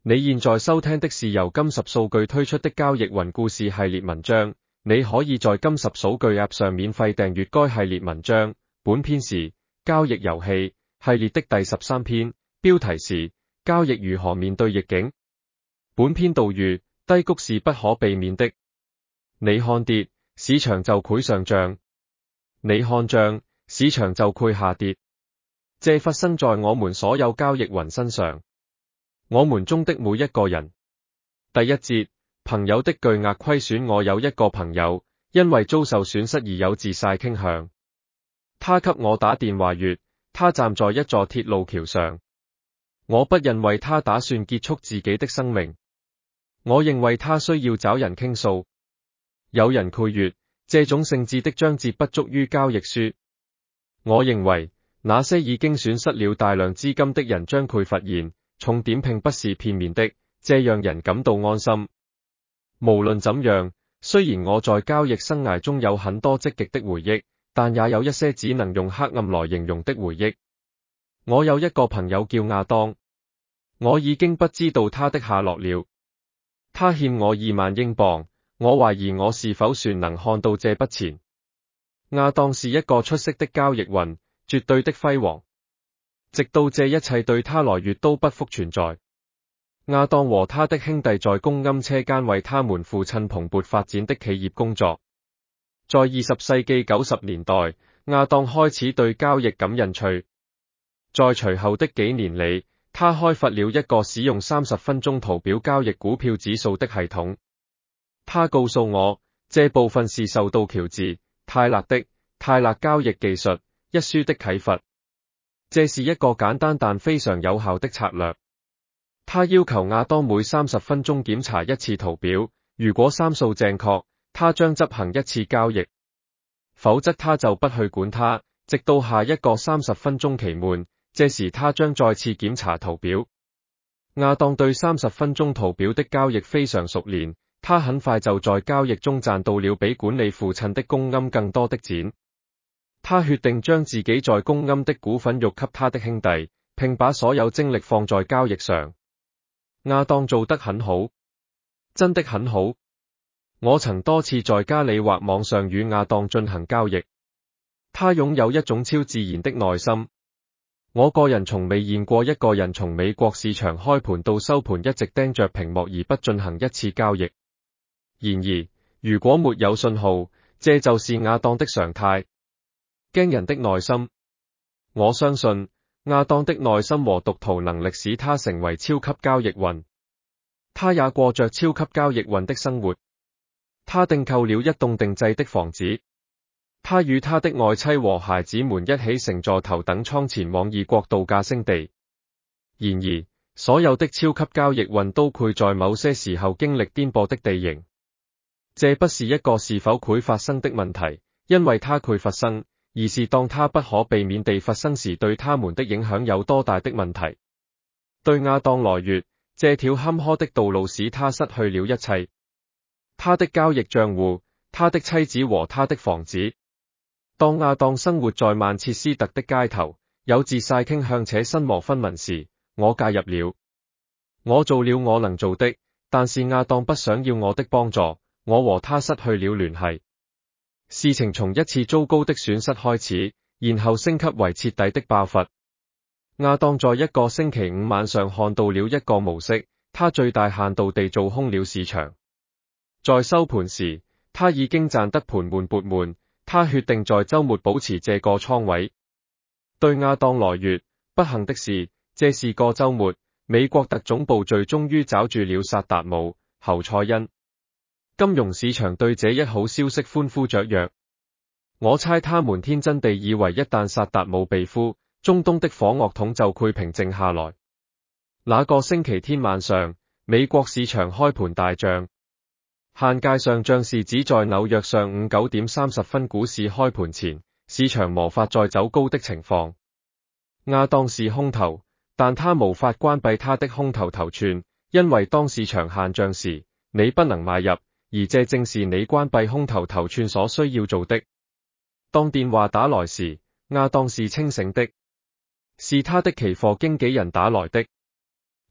你現在收聽的是由金十數據推出的交易雲故事系列文章，你可以在金十數據 App 上免費訂閱該系列文章。本篇是交易遊戲系列的第13篇，標題是交易如何面對逆境。本篇導語：低谷是不可避免的。你看跌，市場就會上漲；你看漲，市場就會下跌。這發生在我們所有交易雲身上。我們中的每一個人。第一節，朋友的巨額虧損。我有一個朋友，因為遭受損失而有自殺傾向。他給我打電話說，他站在一座鐵路橋上。我不認為他打算結束自己的生命。我認為他需要找人傾訴。有人會說，這種性質的章節不足於交易書。我認為，那些已經損失了大量資金的人將會發現，重點並不是片面的，這讓人感到安心。無論怎樣，雖然我在交易生涯中有很多積極的回憶，但也有一些只能用黑暗來形容的回憶。我有一個朋友叫亞當，我已經不知道他的下落了。他欠我2萬英鎊，我懷疑我是否算能看到這筆錢。亞當是一個出色的交易雲，絕對的輝煌。直到這一切對他來說都不復存在。亞當和他的兄弟在供音車間為他們父親蓬勃發展的企業工作。在20世紀90年代，亞當開始對交易感興趣。在隨後的幾年裡，他開發了一個使用30分鐘圖表交易股票指數的系統。他告訴我，這部分是受到喬治·泰勒的《泰勒交易技術》一書的啟發。這是一個簡單但非常有效的策略。他要求亞當每30分鐘檢查一次圖表，如果參數正確，他將執行一次交易，否則他就不去管它，直到下一個30分鐘期滿，這時他將再次檢查圖表。亞當對30分鐘圖表的交易非常熟練，他很快就在交易中賺到了比管理父親的供音更多的錢。他決定將自己在供音的股份讓給他的兄弟，並把所有精力放在交易上。亞當做得很好，真的很好。我曾多次在家裡或網上與亞當進行交易。他擁有一種超自然的耐心。我個人從未見過一個人從美國市場開盤到收盤一直盯着屏幕而不進行一次交易。然而，如果沒有信號，這就是亞當的常態。驚人的耐心。我相信，亞當的耐心和讀圖能力使他成為超級交易雲。他也過着超級交易雲的生活。他訂購了一棟定制的房子。他與他的愛妻和孩子們一起乘坐頭等艙前往異國度假勝地。然而，所有的超級交易雲都會在某些時候經歷顛簸的地形。這不是一個是否會發生的問題，因為它會發生。而是當它不可避免地發生時，對他們的影響有多大的問題。對亞當來說，這條坎坷的道路使他失去了一切。他的交易賬戶，他的妻子和他的房子。當亞當生活在曼徹斯特的街頭，有自殺傾向且身無分文時，我介入了。我做了我能做的，但是亞當不想要我的幫助，我和他失去了聯繫。事情從一次糟糕的損失開始，然後升級為徹底的爆發。亞當在一個星期五晚上看到了一個模式，他最大限度地做空了市場。在收盤時，他已經賺得盆滿缽滿，他決定在週末保持這個倉位。對亞當來說，不幸的是，這是個週末，美國特種部隊終於抓住了薩達姆·侯賽因。金融市場對這一好消息歡呼雀躍。我猜他們天真地以為一旦薩達姆被俘，中東的火藥桶就會平靜下來。那個星期天晚上，美國市場開盤大漲。限界上漲是指在紐約上午9點30分股市開盤前，市場無法再走高的情況。亞當是空頭，但他無法關閉他的空頭頭寸，因為當市場限漲時，你不能買入。而這正是你關閉空頭頭寸所需要做的。當電話打來時，亞當是清醒的，是他的期貨經紀人打來的。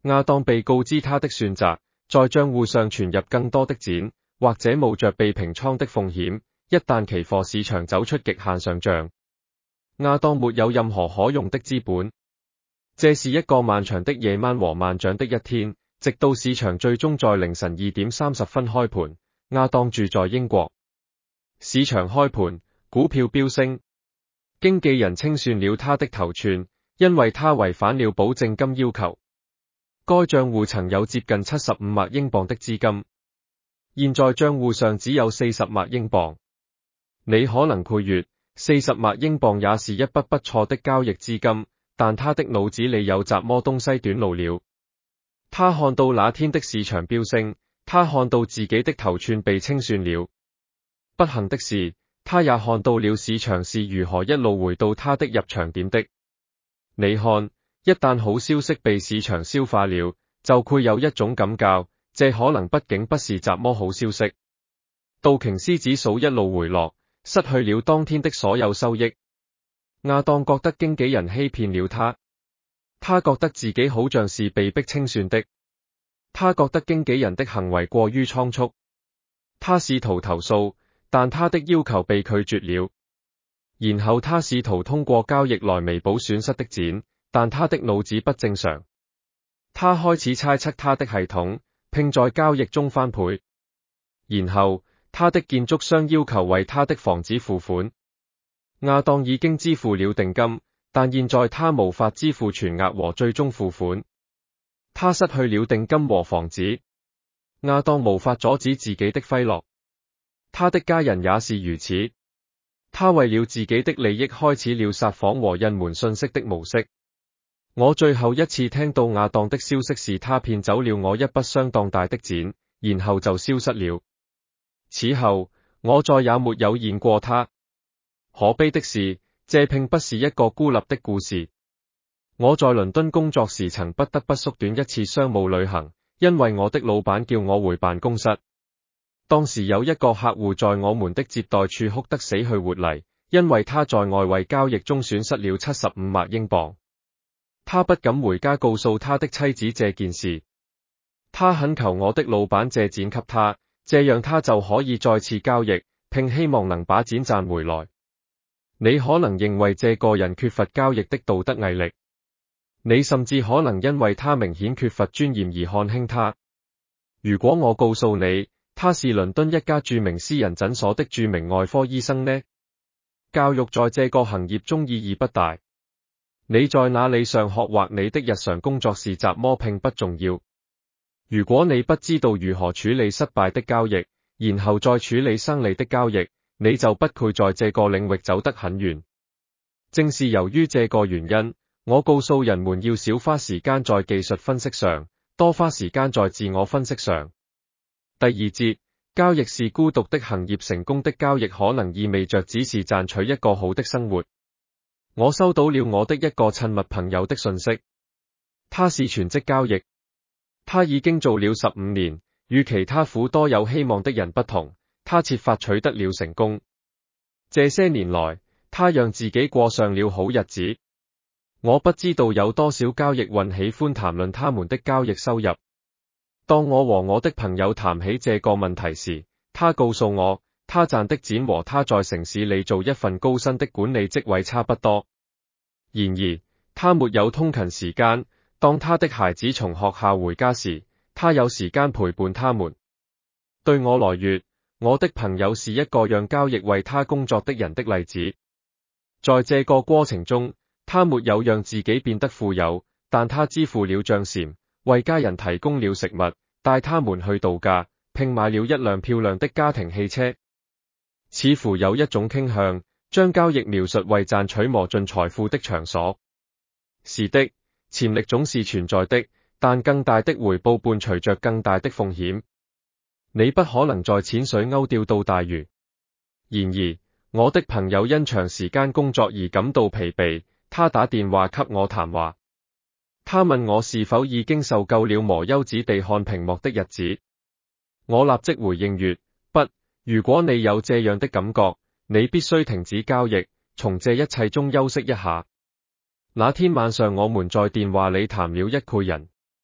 亞當被告知他的選擇，在賬戶上存入更多的錢，或者冒着被平倉的風險，一旦期貨市場走出極限上漲。亞當沒有任何可用的資本。這是一個漫長的夜晚和漫長的一天，直到市場最終在凌晨2點30分開盤。亞當住在英國。市場開盤，股票飆升。經紀人清算了他的頭寸，因為他違反了保證金要求。該賬戶曾有接近75萬英鎊的資金，現在賬戶上只有40萬英鎊。你可能配月40萬英鎊也是一筆不錯的交易資金，但他的腦子裏有什麼東西短路了。他看到那天的市場飆升，他看到自己的頭寸被清算了。不幸的是，他也看到了市場是如何一路回到他的入場點的。你看，一旦好消息被市場消化了，就會有一種感覺，這可能畢竟不是什麼好消息。道瓊斯指數一路回落，失去了當天的所有收益。亞當覺得經紀人欺騙了他，他覺得自己好像是被逼清算的，他覺得經紀人的行為過於倉促。他試圖投訴，但他的要求被拒絕了。然後他試圖通過交易來彌補損失的錢，但他的腦子不正常。他開始猜測他的系統，並在交易中翻倍。然後他的建築商要求為他的房子付款。亞當已經支付了定金，但現在他無法支付全額和最終付款。他失去了定金和房子。亞當無法阻止自己的揮落，他的家人也是如此。他為了自己的利益開始了撒謊和隱瞞信息的模式。我最後一次聽到亞當的消息是他騙走了我一筆相當大的錢，然後就消失了。此後，我再也沒有見過他。可悲的是，這並不是一個孤立的故事。我在倫敦工作時曾不得不縮短一次商務旅行，因為我的老闆叫我回辦公室。當時有一個客戶在我們的接待處哭得死去活來，因為他在外圍交易中損失了75萬英鎊。他不敢回家告訴他的妻子這件事。他懇求我的老闆借錢給他，這樣他就可以再次交易，並希望能把錢賺回來。你可能認為這個人缺乏交易的道德毅力，你甚至可能因為他明顯缺乏尊嚴而看輕他。如果我告訴你，他是倫敦一家著名私人診所的著名外科醫生呢？教育在這個行業中意義不大。你在哪裡上學或你的日常工作是什麼並不重要。如果你不知道如何處理失敗的交易，然後再處理勝利的交易，你就不配在這個領域走得很遠。正是由於這個原因，我告訴人們要少花時間在技術分析上，多花時間在自我分析上。第二節，交易是孤獨的行業，成功的交易可能意味着只是賺取一個好的生活。我收到了我的一個親密朋友的信息，他是全職交易，他已經做了15年，與其他苦多有希望的人不同，他設法取得了成功。這些年來，他讓自己過上了好日子。我不知道有多少交易運喜歡談論他們的交易收入。當我和我的朋友談起這個問題時，他告訴我，他賺的錢和他在城市裡做一份高薪的管理職位差不多。然而，他沒有通勤時間。當他的孩子從學校回家時，他有時間陪伴他們。對我來說，我的朋友是一個讓交易為他工作的人的例子。在這個過程中，他沒有讓自己變得富有，但他支付了賬單，為家人提供了食物，帶他們去度假，並買了一輛漂亮的家庭汽車。似乎有一種傾向，將交易描述為賺取磨盡財富的場所。是的，潛力總是存在的，但更大的回報伴隨着更大的風險。你不可能在淺水鷗釣到大魚。然而，我的朋友因長時間工作而感到疲憊，他打電話給我談話。他問我是否已經受夠了無休止地看屏幕的日子。我立即回應說，不，如果你有這樣的感覺，你必須停止交易，從這一切中休息一下。那天晚上我們在電話裡談了一概人。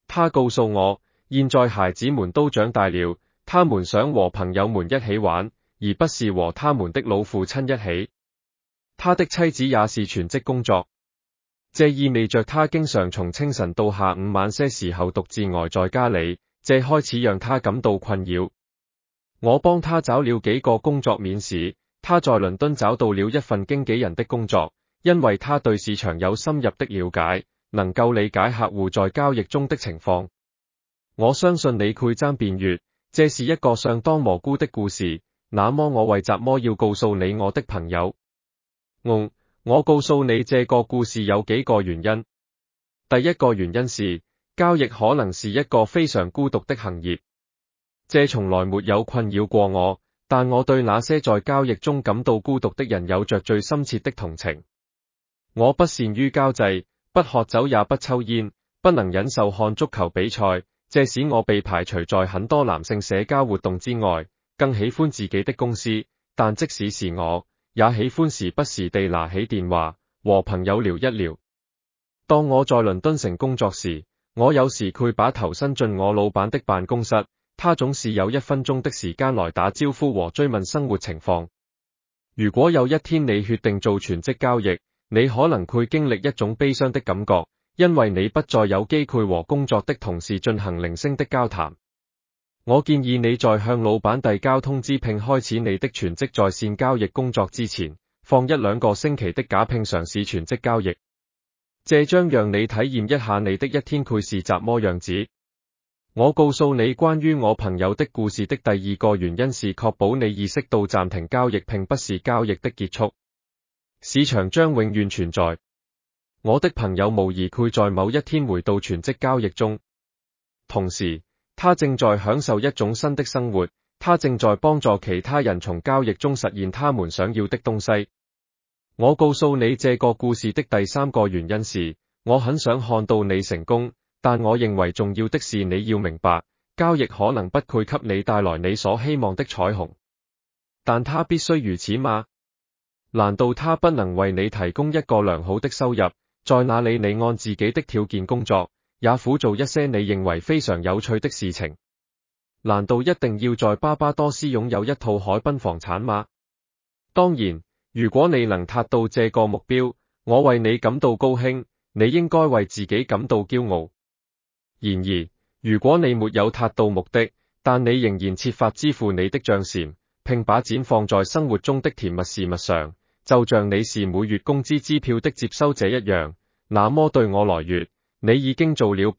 他告訴我，現在孩子們都長大了，他們想和朋友們一起玩，而不是和他們的老父親一起。他的妻子也是全職工作，這意味着他經常從清晨到下午晚些時候獨自呆在家裏，這開始讓他感到困擾。我幫他找了幾個工作面試，他在倫敦找到了一份經紀人的工作，因為他對市場有深入的了解，能夠理解客戶在交易中的情況。我相信你會爭辯說，這是一個相當蘑菇的故事，那麼我為什麼要告訴你我的朋友？我告訴你這個故事有幾個原因。第一個原因是，交易可能是一個非常孤獨的行業。這從來沒有困擾過我，但我對那些在交易中感到孤獨的人有着最深切的同情。我不善於交際，不喝酒也不抽煙，不能忍受看足球比賽，這使我被排除在很多男性社交活動之外，更喜歡自己的公司，但即使是我，也喜歡時不時地拿起電話，和朋友聊一聊。當我在倫敦城工作時，我有時會把頭伸進我老闆的辦公室，他總是有1分鐘的時間來打招呼和追問生活情況。如果有一天你決定做全職交易，你可能會經歷一種悲傷的感覺，因為你不再有機會和工作的同事進行零星的交談。我建議你在向老闆遞交通知聘開始你的全職在線交易工作之前，放1-2個星期的假聘嘗試全職交易。這將讓你體驗一下你的一天會是怎麼樣子。我告訴你關於我朋友的故事的第二個原因是確保你意識到暫停交易並不是交易的結束。市場將永遠存在。我的朋友無疑會在某一天回到全職交易中，同時他正在享受一種新的生活，他正在幫助其他人從交易中實現他們想要的東西。我告訴你這個故事的第三個原因是，我很想看到你成功，但我認為重要的是你要明白，交易可能不會給你帶來你所希望的彩虹。但它必須如此嗎？難道它不能為你提供一個良好的收入，在那裡你按自己的條件工作，也苦做一些你認為非常有趣的事情？難道一定要在巴巴多斯擁有一套海濱房產嗎？當然，如果你能達到這個目標，我為你感到高興，你應該為自己感到驕傲。然而，如果你沒有達到目的，但你仍然設法支付你的賬單，並把錢放在生活中的甜蜜事物上，就像你是每月工資支票的接收者一樣，那麼對我來說，你已經做了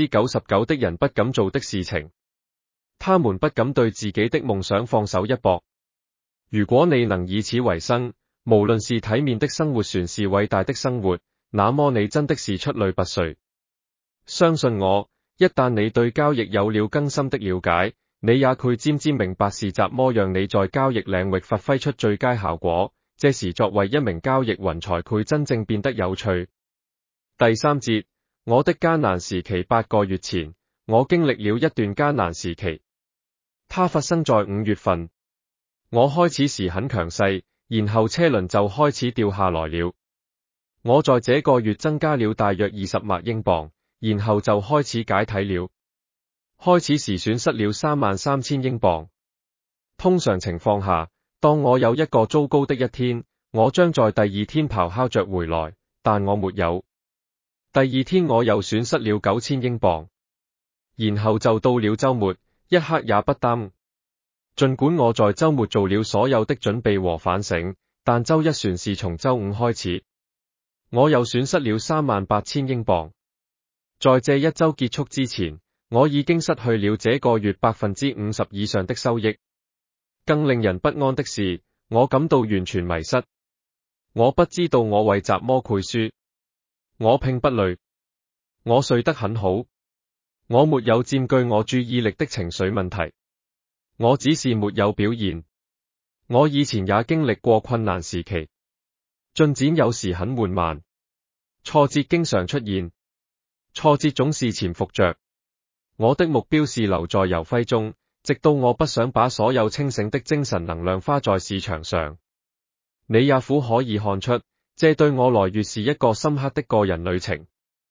99%的人不敢做的事情。他們不敢對自己的夢想放手一搏。如果你能以此為生，無論是體面的生活還是偉大的生活，那麼你真的是出類拔萃。相信我，一旦你對交易有了更深的了解，你也會漸漸明白是怎麼讓你在交易領域發揮出最佳效果。這時作為一名交易員才會真正變得有趣。第三節，我的艱難時期。8個月前，我經歷了一段艱難時期。它發生在5月份。我開始時很強勢，然後車輪就開始掉下來了。我在這個月增加了大約20萬英鎊，然後就開始解體了。開始時損失了33000英鎊。通常情況下，當我有一個糟糕的一天，我將在第二天咆哮着回來，但我沒有。第二天我又損失了9000英鎊，然後就到了週末，一刻也不耽誤。儘管我在週末做了所有的準備和反省，但週一算是從週五開始，我又損失了38000英鎊。在這一週結束之前，我已經失去了這個月50%以上的收益。更令人不安的是，我感到完全迷失。我不知道我為什麼會輸。我並不累。我睡得很好。我沒有佔據我注意力的情緒問題。我只是沒有表現。我以前也經歷過困難時期，進展有時很緩慢，挫折經常出現，挫折總是潛伏着。我的目標是留在遊輝中，直到我不想把所有清醒的精神能量花在市場上。你也可以看出，這對我來說是一個深刻的個人旅程。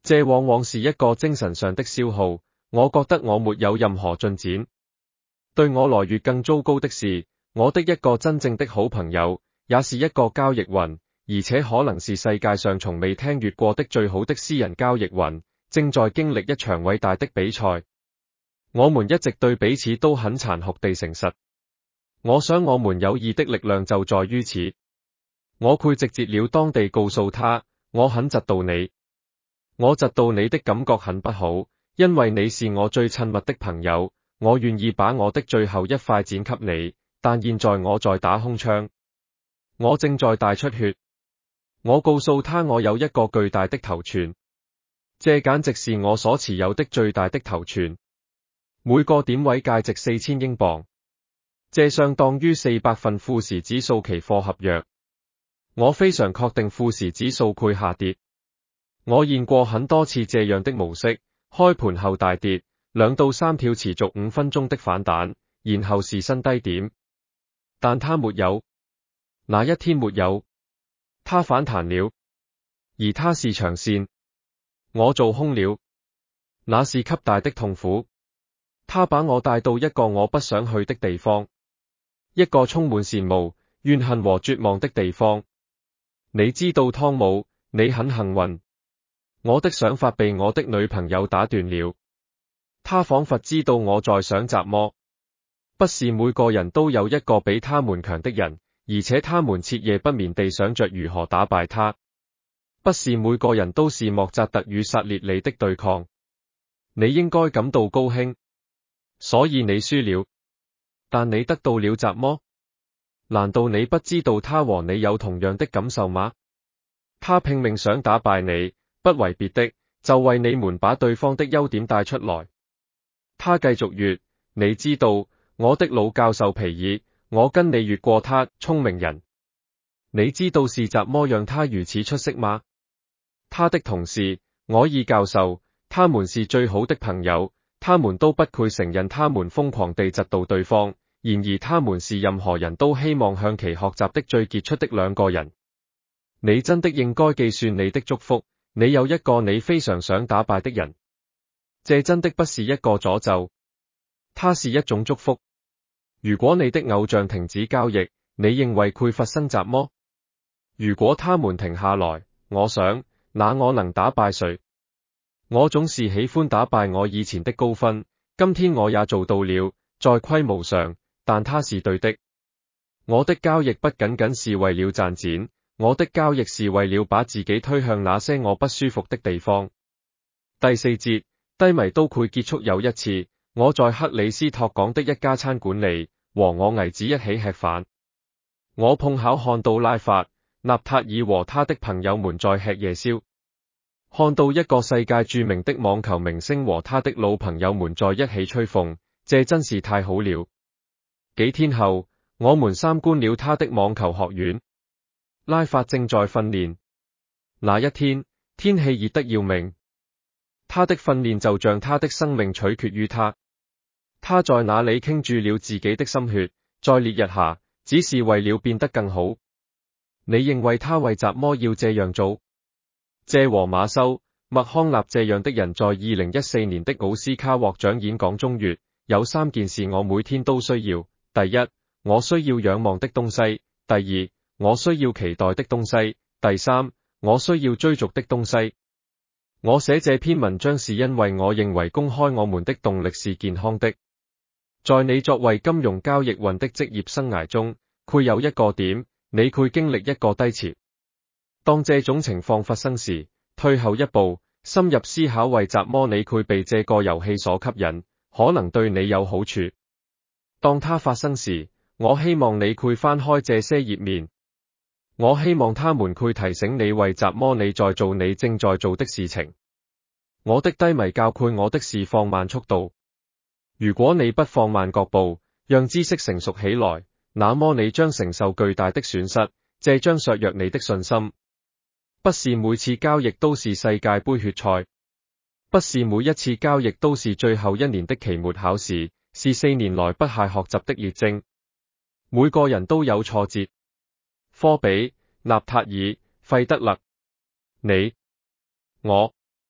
這往往是一個精神上的消耗，我覺得我沒有任何進展。對我來說更糟糕的是，我的一個真正的好朋友，也是一個交易員，而且可能是世界上從未聽說過的最好的私人交易員，正在經歷一場偉大的比賽。我們一直對彼此都很殘酷地誠實。我想我們友誼的力量就在於此。我會直接了當地告訴他，我很嫉妒你。我嫉妒你的感覺很不好，因為你是我最親密的朋友，我願意把我的最後一塊剪給你，但現在我在打空槍，我正在大出血。我告訴他我有一個巨大的頭寸，這簡直是我所持有的最大的頭寸，每個點位價值4000英鎊，這相當於400份富時指數期貨合約。我非常確定富時指數會下跌。我現過很多次這樣的模式，開盤後大跌，2到3票持續5分鐘的反彈，然後是新低點。但它沒有，那一天沒有，它反彈了，而它是長線。我做空了，那是極大的痛苦。它把我帶到一個我不想去的地方，一個充滿羨慕、怨恨和絕望的地方。你知道湯姆，你很幸運。我的想法被我的女朋友打斷了。她仿佛知道我在想什麼。不是每個人都有一個比他們強的人，而且他們徹夜不眠地想着如何打敗他。不是每個人都是莫扎特與薩列里的對抗。你應該感到高興，所以你輸了。但你得到了什麼？難道你不知道他和你有同樣的感受嗎？他拼命想打敗你，不為別的，就為你們把對方的優點帶出來。他繼續說，你知道，我的老教授皮爾，我跟你越過他，聰明人。你知道是怎麼讓他如此出色嗎？他的同事，我爾教授，他們是最好的朋友，他們都不配承認他們瘋狂地嫉妒對方。然而他們是任何人都希望向其學習的最傑出的2個人。你真的應該計算你的祝福，你有一個你非常想打敗的人。這真的不是一個詛咒，它是一種祝福。如果你的偶像停止交易，你認為會發生什麼？如果他們停下來，我想，那我能打敗誰？我總是喜歡打敗我以前的高分，今天我也做到了，在規模上。但它是對的。我的交易不僅僅是為了賺錢，我的交易是為了把自己推向那些我不舒服的地方。第4節，低迷都會結束。有一次，我在克里斯托港的一家餐館裡，和我兒子一起吃飯。我碰巧看到拉法、納塔爾和他的朋友們在吃夜宵，看到一個世界著名的網球明星和他的老朋友們在一起吹風，這真是太好了。幾天後，我們參觀了他的網球學院。拉法正在訓練。那一天，天氣熱得要命。他的訓練就像他的生命取決於他。他在那裡傾注了自己的心血，在烈日下，只是為了變得更好。你認為他為什麼要這樣做？這和馬修、麥康納這樣的人在2014年的奧斯卡獲獎演講中說，有3件事我每天都需要。第一，我需要仰望的東西；第二，我需要期待的東西；第三，我需要追逐的東西。我寫這篇文章是因為我認為公開我們的動力是健康的。在你作為金融交易員的職業生涯中，會有一個點，你會經歷一個低潮。當這種情況發生時，退後一步，深入思考為什麼你會被這個遊戲所吸引，可能對你有好處。當它發生時，我希望你會翻開這些頁面。我希望他們會提醒你為什麼你在做你正在做的事情。我的低迷教會我的是放慢速度。如果你不放慢腳步，讓知識成熟起來，那麼你將承受巨大的損失，這將削弱你的信心。不是每次交易都是世界盃決賽，不是每一次交易都是最後1年的期末考試。是4年來不懈學習的烈證。每個人都有挫折。科比、納塔爾、費德勒，你、我。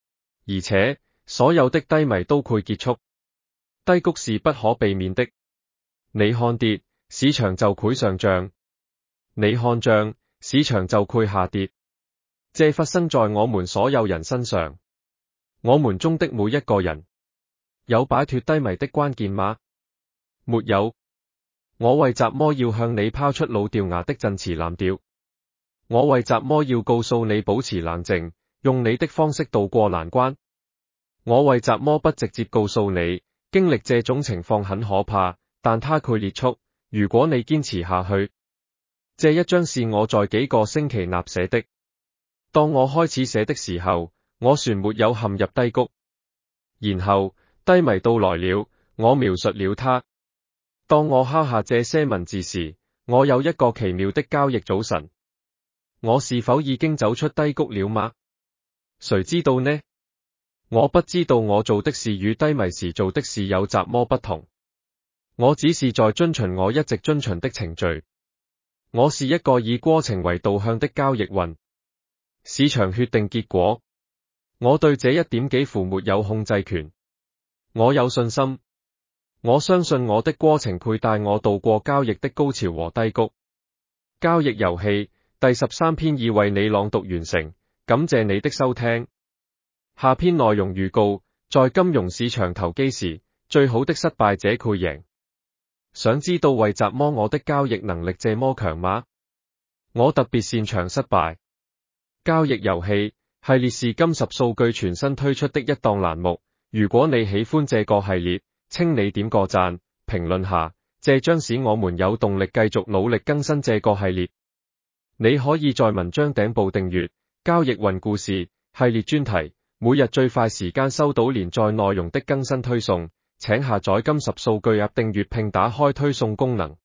而且所有的低迷都會結束。低谷是不可避免的。你看跌，市場就會上漲；你看漲，市場就會下跌。這發生在我們所有人身上。我們中的每一個人有擺脫低迷的關鍵嗎？沒有。我為什麼要向你拋出老掉牙的鎮詞濫調？我為什麼要告訴你保持冷靜，用你的方式渡過難關？我為什麼不直接告訴你，經歷這種情況很可怕，但它會結束，如果你堅持下去。這一章是我在幾個星期內寫的。當我開始寫的時候，我船沒有陷入低谷。然後低迷到來了，我描述了它。當我敲下這些文字時，我有一個奇妙的交易早晨。我是否已經走出低谷了嗎？誰知道呢？我不知道我做的事與低迷時做的事有怎麼不同。我只是在遵循我一直遵循的程序。我是一個以過程為導向的交易員。市場決定結果。我對這一點幾乎沒有控制權。我有信心。我相信我的過程會帶我渡過交易的高潮和低谷。交易遊戲第13篇已為你朗讀完成，感謝你的收聽。下篇內容預告：在金融市場投機時，最好的失敗者會贏。想知道為什麼我的交易能力這麼強嗎？我特別擅長失敗。交易遊戲系列是金10數據全新推出的一檔欄目。如果你喜歡這個系列，請你點個讚，評論下，這將使我們有動力繼續努力更新這個系列。你可以在文章頂部訂閱交易雲故事系列專題，每日最快時間收到連載內容的更新推送。請下載金10數據 App 訂閱並打開推送功能。